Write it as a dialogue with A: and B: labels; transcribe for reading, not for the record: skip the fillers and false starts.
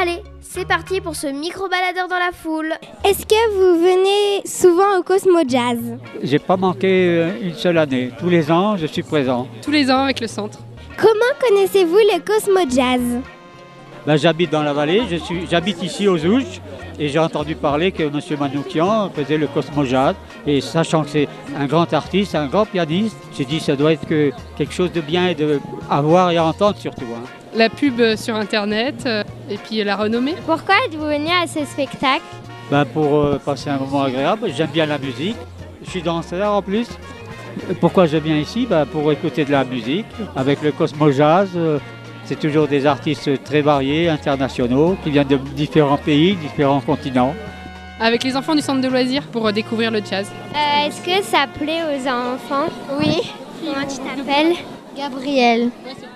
A: Allez, c'est parti pour ce micro-baladeur dans la foule.
B: Est-ce que vous venez souvent au Cosmo Jazz?
C: J'ai pas manqué une seule année. Tous les ans, je suis présent.
D: Tous les ans avec le centre.
B: Comment connaissez-vous le Cosmo Jazz?
C: J'habite dans la vallée, j'habite ici aux Ouches et j'ai entendu parler que M. Manoukian faisait le Cosmo Jazz. Et sachant que c'est un grand artiste, un grand pianiste, j'ai dit que ça doit être quelque chose de bien et à voir et à entendre surtout.
D: La pub sur Internet et puis la renommée.
B: Pourquoi êtes-vous venu à ce spectacle?
C: Pour passer un moment agréable, j'aime bien la musique, je suis danseur en plus. Pourquoi je viens ici? Pour écouter de la musique. Avec le Cosmo Jazz, c'est toujours des artistes très variés, internationaux, qui viennent de différents pays, différents continents.
D: Avec les enfants du centre de loisirs pour découvrir le jazz.
B: Est-ce que ça plaît aux enfants? Oui. Comment tu t'appelles?
E: Gabriel.
D: Ouais,